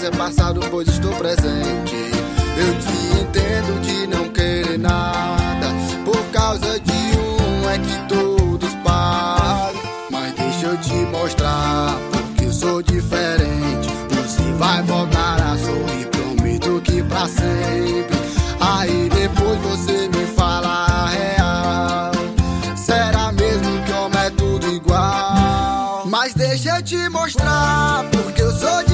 é passado, pois estou presente. Eu te entendo de não querer nada, por causa de um é que todos pagam. Mas deixa eu te mostrar, porque eu sou diferente. Você vai voltar a sorrir, prometo que pra sempre. Aí depois você me fala a real. Será mesmo que homem é tudo igual? Mas deixa eu te mostrar, porque eu sou